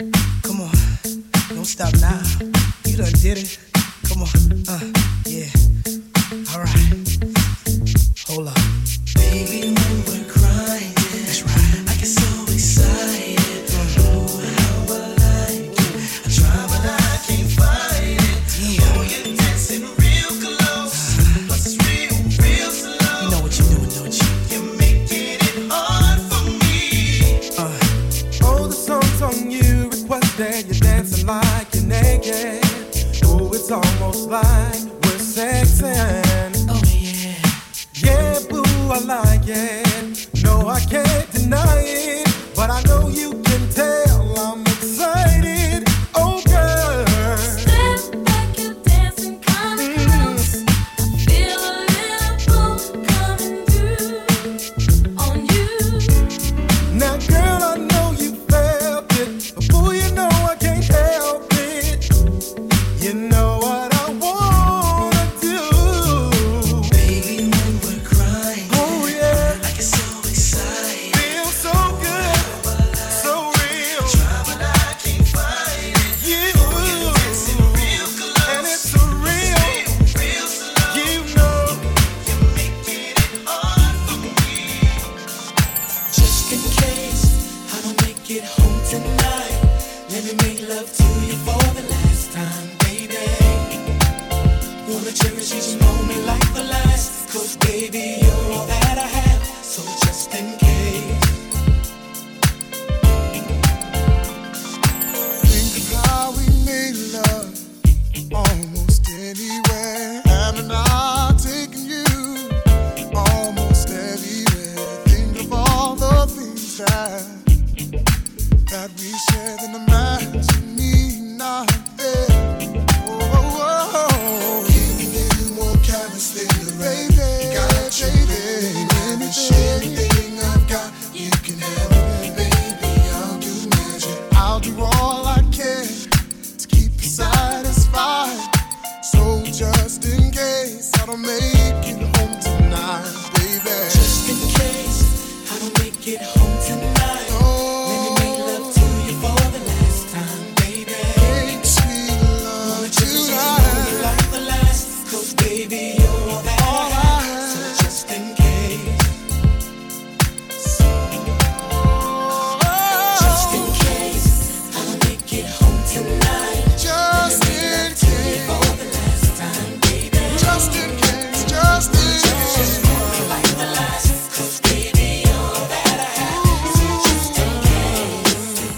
Come on, don't stop now. You done did it. Come on, yeah. Alright, hold up. Baby, when we're crying, that's right. I get so excited. Oh, how I like it. I try, but I can't fight it. Yeah. Oh, you're dancing real close, but it's real slow. You know what you're doing, don't you? You're making it hard for me. Oh, the song's on you. Requested you're dancing like you're naked. Oh, it's almost like we're sexing. Oh yeah. Yeah, boo, I like it. No, I can't deny it, but I know you can tell I'm excited. Oh, girl. Step back, you're dancing kinda close. I feel a little pull coming through on you. Now, girl, I know you felt it, but boo, you know I can't help it. You know what I wanna do. Baby, when we're crying, Oh, yeah. I get so excited. Feel so good, so real. Try, but I can't fight it. You, You're dancing real close, and it's so real. real slow. You know, You're making it hard for me. Just in case I don't make it home tonight, let me make love to you for the last time, baby. Wanna cherish each moment like the last, 'cause baby, you're all that I have. So just in case. Think of how we made love almost anywhere. Haven't I taken you almost everywhere? Think of all the things that we shared and imagine me not there. Oh, oh, oh. Giving you more chemistry, baby. Got you, baby. Anything I've got, you can have it, baby. I'll do measure. I'll do all I can to keep you satisfied. So just in case I don't make it home tonight, baby. Just in case I don't make it home tonight, let me make love to you for the last time, baby. Make sweet love Wanna cherish each moment tonight. like the last, 'cause baby, you're all that I have. So just in case. Just in case I don't make it home tonight, Just let me in make love to you case. for the last time, baby. Just in case. Just in Cherish case. each moment like the last, 'cause baby, you're all that I have. So just in case.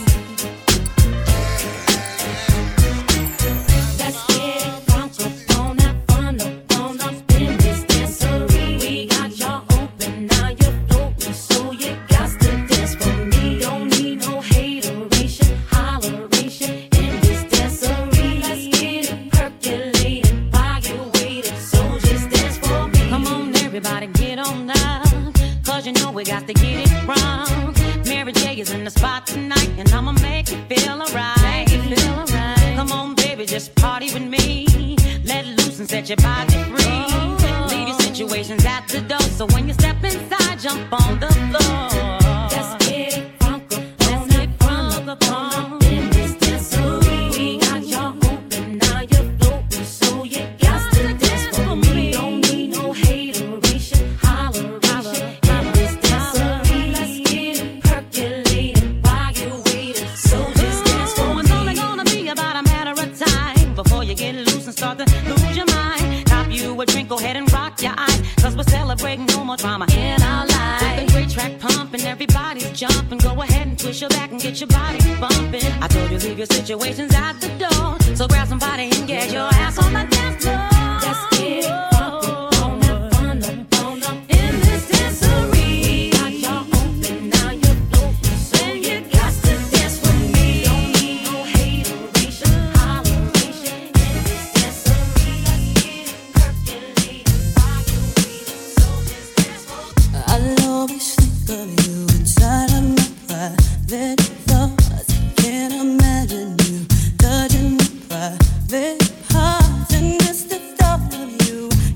Let's get it crunk up on that fun up on up in this dancery. We got y'all open, now you're floating, so you got to dance for me. Don't need no hateration, holleration in this dancery. Let's get it percolated while you're waiting, so just dance for me. Come on, everybody, get on up, 'cause you know we got to get it wrong. Mary J is in the spot tonight, and I'ma make you feel alright. Come on, baby, just party with me. Let loose and set your body free. Leave your situations at the door, so when you step inside, jump on the floor. Let's get it crunk up on that fun up on in this dancery. We got y'all open, now you're floating, so you got to dance for me. Don't need no hateration, holleration in this dancery. Let's get it percolated while you're waiting, so just dance for It's me. only gonna be about a matter of time before you get loose and start to lose your mind. Cop you a drink, go ahead and rock your eyes, 'cause we're celebrating no more drama in our lives. With the great track pumping, everybody's jumping. Go ahead and twist your back and get your body bumping. I told you leave your situations at the door, so grab somebody and get your ass on the dance floor. Let's get it crunk up on that fun up in this dancery. Got y'all open, now you're floating, so you got to dance with me. Don't need no hateration, holleration in this dancery. Let's get it percolated while you're waiting, so just dance for me. I'll always think of you inside of my private thoughts. Can't imagine you touching my private parts, and just the thought of you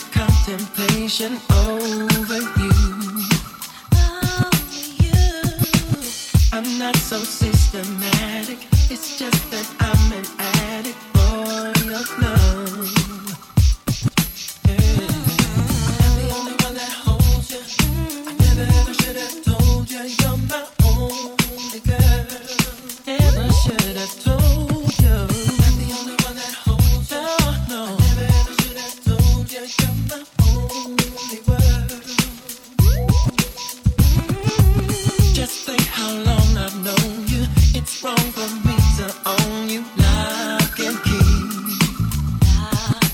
contemplation over you. I'm not so systematic. It's just that I'm an addict for your love. Yeah. I'm the only one that holds you. I never ever should have told you you're my only girl. Never should have told you. I'm the only one that holds you. No, I never ever should have told you you're my only world. Just think how long I've known you. It's wrong for me to own you. Lock and key.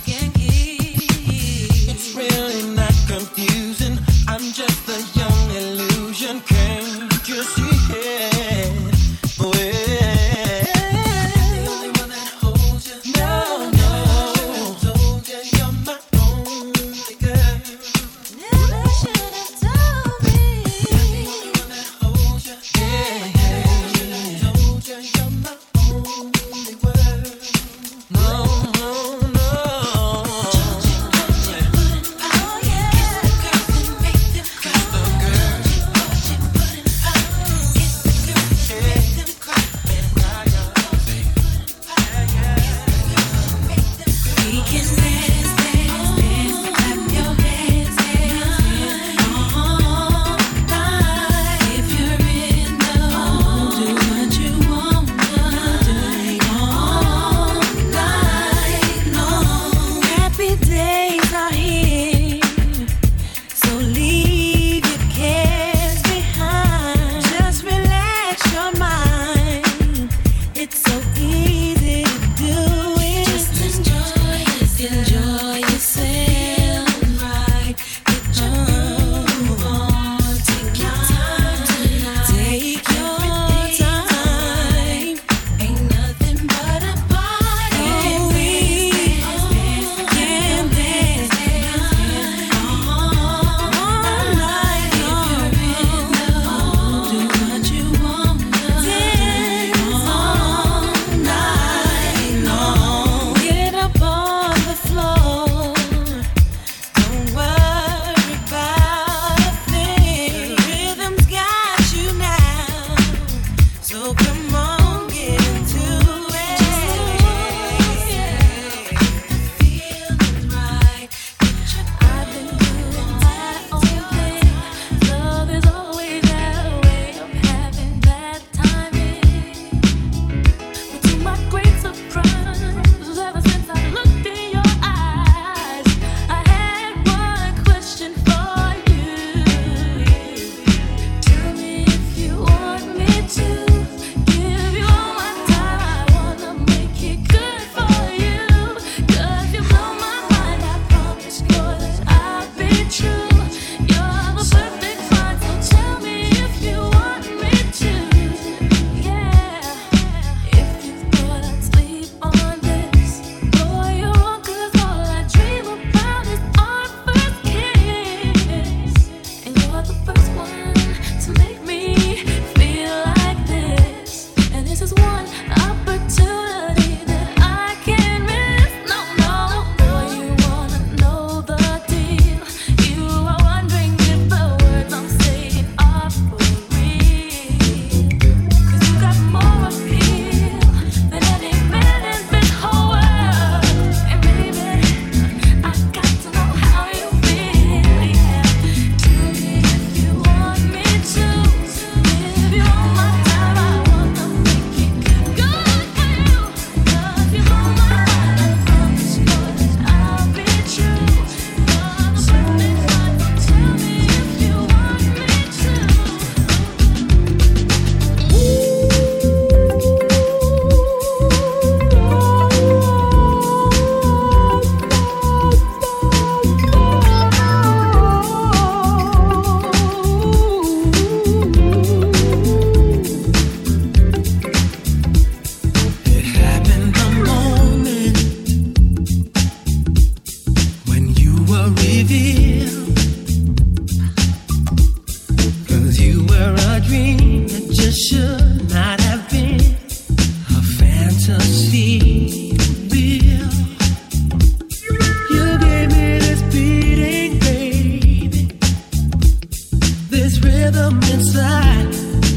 rhythm inside.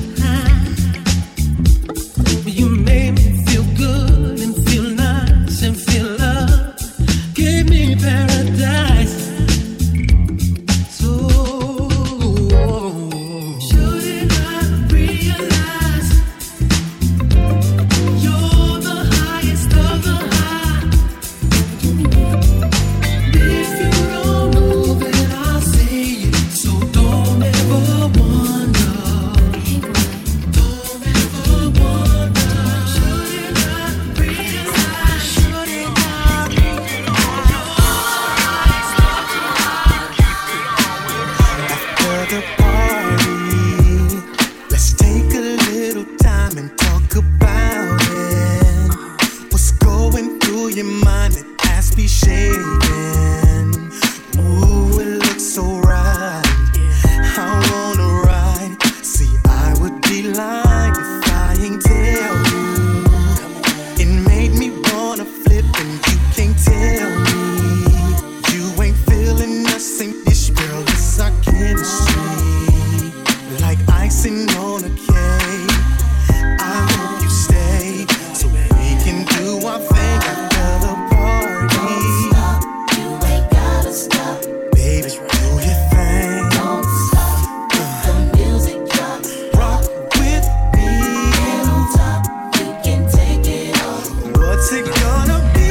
You made me feel good and feel nice and feel love. Gave me paradise. So shouldn't I realize you're the highest of the high? If you don't know, then I'll say it. So don't ever wonder. Don't ever wonder. Shouldn't I realize? Shouldn't I After the party, let's take a little time and talk about it. What's going through your mind? It has be shaking. Ooh, it looks so right. I wanna ride. See, I would be lying if I ain't tell you. It made me wanna flip and you can't tell me. You ain't feeling nothing, this girl is our chemistry. Like icing on a cake. I hope you stay so we can do our thing after the party. You ain't gotta stop. Baby, do your thing. Don't stop. The music drops. Rock with me. And on top, you can take it off. What's it gonna be?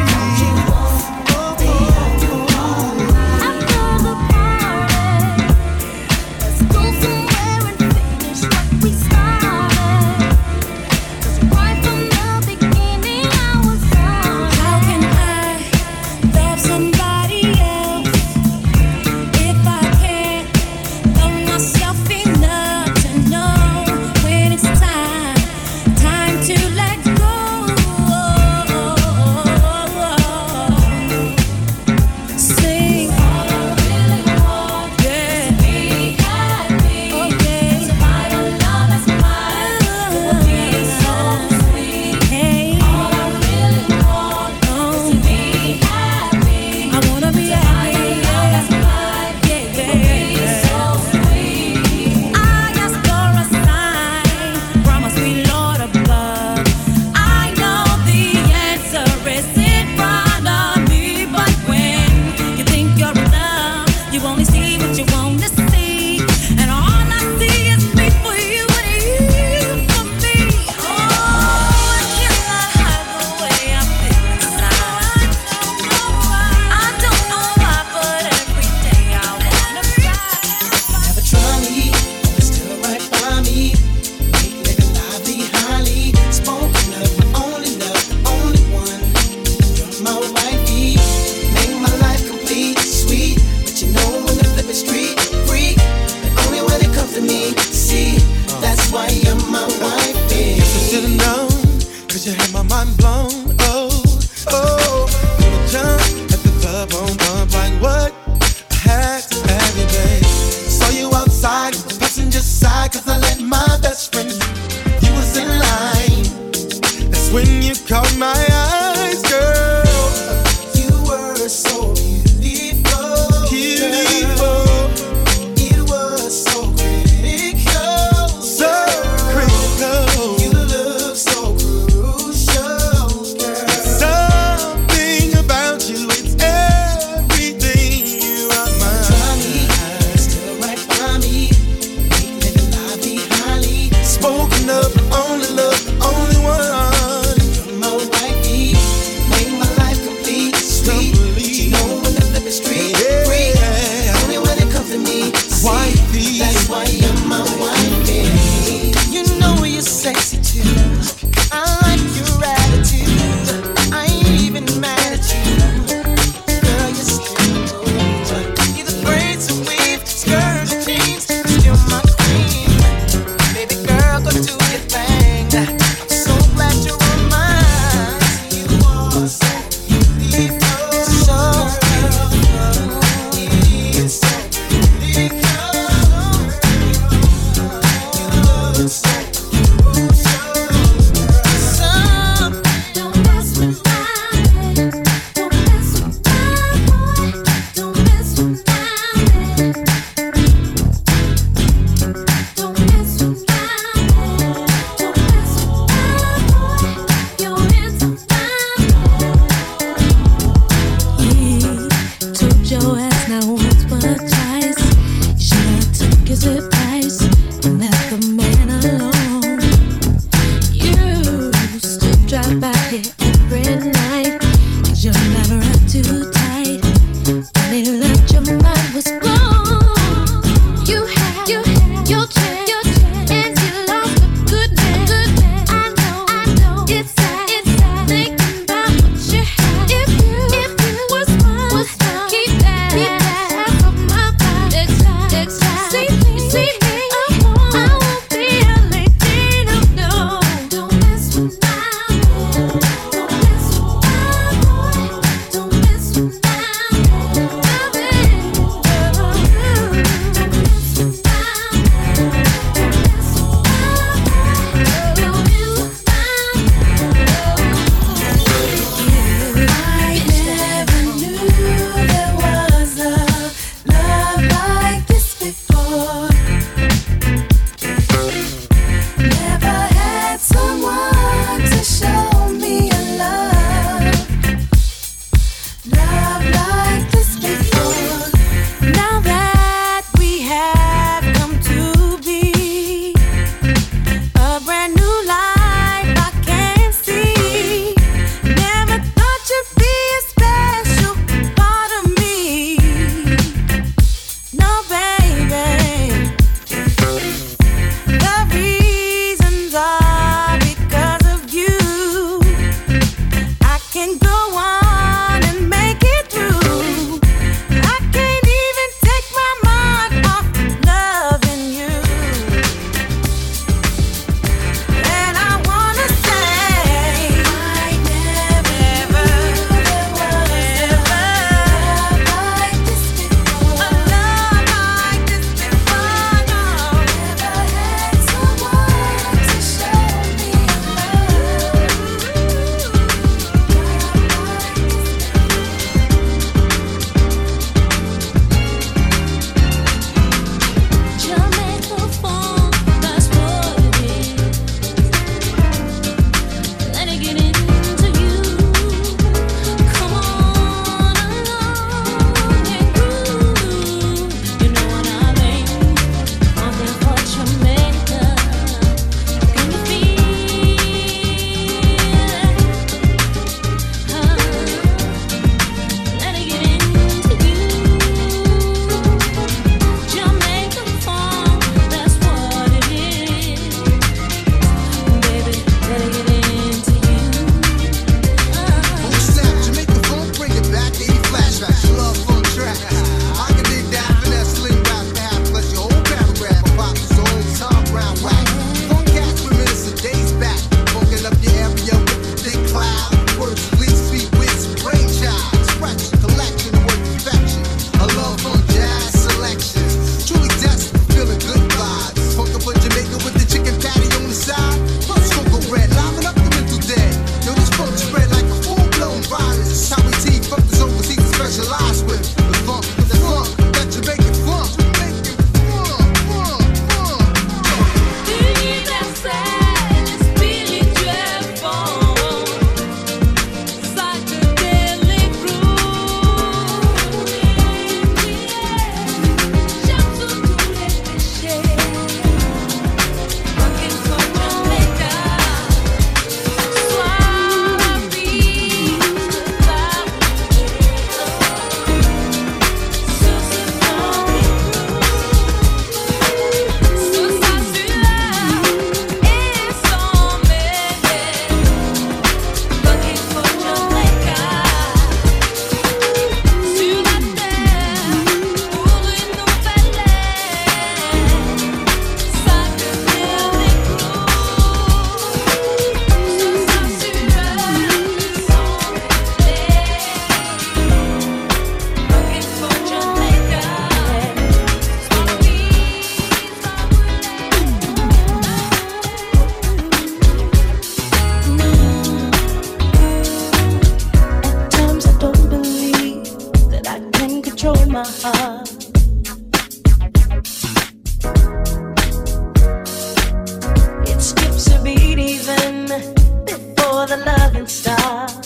After the party, let's go somewhere and finish what we started. 'Cause right from the beginning, I was on. How can I love somebody else if I can't love myself enough to know when it's time to let go? Sing all I really want, yeah. Be happy. Okay. So my love is mine. It will be so sweet. Hey. All I really want is to be happy. I wanna be happy. My love is mine. Yeah, yeah. It will be so sweet. I ask for a sign from a sweet Lord above. I know the answer is in front of me, but when you think you're in love, you only see what you want to see, and all I see is me for you and you for me. Oh, I cannot hide the way I feel inside. I don't know why, but every day I wanna cry. Never try me, always still right by me. Make living lively, highly spoken of. My only love, the only one. You're my wifey. Make my life complete, sweet. But you know when the flip is street freak, but only when it comes to me. See, that's why you're my wifey. Guess I should've known, 'cause you had my mind blown. Oh, oh, you were jump at the club on bump like what? I had to have you, babe. Saw you outside, passenger side, 'cause I let my best friend. You was in line. That's when you caught my eyes, girl. You were so beautiful. Beautiful, It was so critical. so critical. You look so crucial, girl. Something about you, it's everything. You are Try mine. me, still right by me. Make living lively, highly love. It skips a beat even before the loving starts.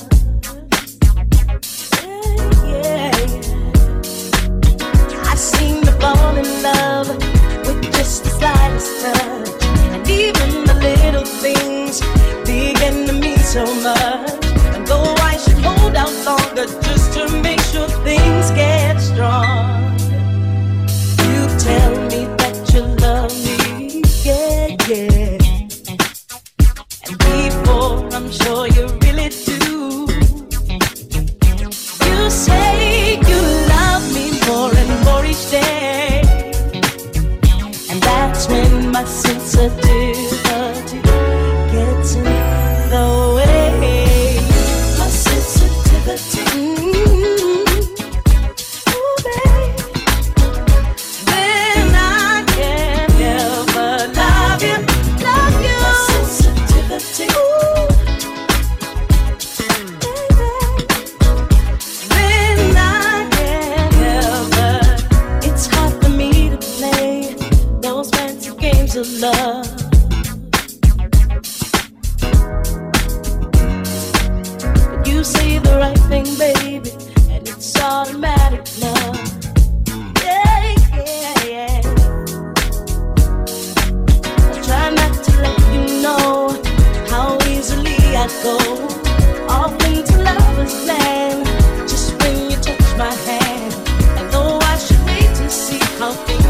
Yeah, yeah. I seem to fall in love with just the slightest touch, and even the little things begin to mean so much. And though I should hold out longer just to make sure things get strong, you tell me that you love me, yeah, yeah. And before I'm sure you really do, you say you love me more and more each day. And that's when my sensitivity gets in the way. My sensitivity. Ooh, babe. Then I can never love you, love you. My sensitivity. Ooh, baby. Then I can never. It's hard for me to play those fancy games of love. But you say the right thing, baby, and it's automatic love. Yeah, yeah, yeah. I try not to let you know how easily I go off into lover's land just when you touch my hand. And though I should wait to see how things